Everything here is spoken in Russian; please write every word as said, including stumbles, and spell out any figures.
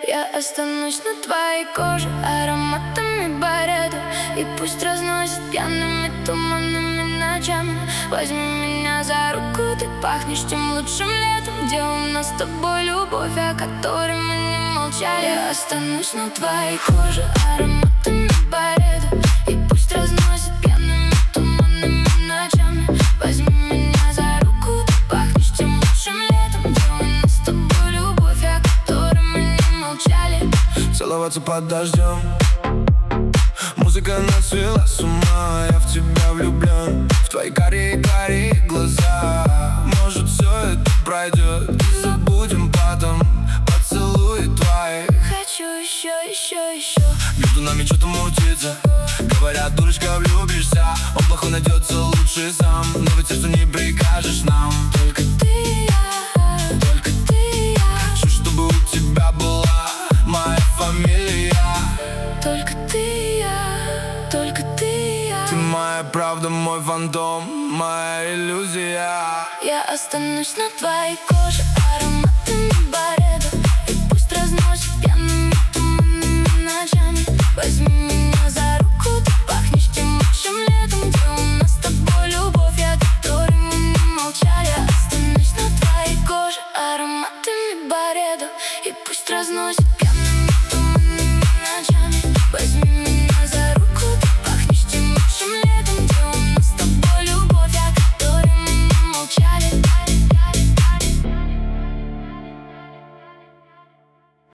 Я останусь на твоей коже ароматами барета, и пусть разносит пьяными туманными ночами. Возьми меня за руку, ты пахнешь тем лучшим летом, где у нас с тобой любовь, о которой мы не молчали. Я останусь на твоей коже ароматами барета, и пусть разносит пьяными туманными ночами. Возьми меня за руку, ты пахнешь тем лучшим летом, где у нас с тобой любовь, о которой мы не молчали. Целоваться под дождем, музыка нас свела с ума. Я в тебя влюблен, в твои карие-карие глаза. Может, все это пройдет, и забудем потом поцелуи твои. Хочу еще, еще, еще. Между нами что-то мутится, говорят, дурочка, влюбишься. Он плохой найдется лучше сам, но ведь все, что не прикажешь нам. Только ты и я, только ты и я. Хочу, чтобы у тебя была моя фамилия. Только ты и я, только ты и я. Ты моя правда, мой фантом, моя иллюзия. Я останусь на твоей коже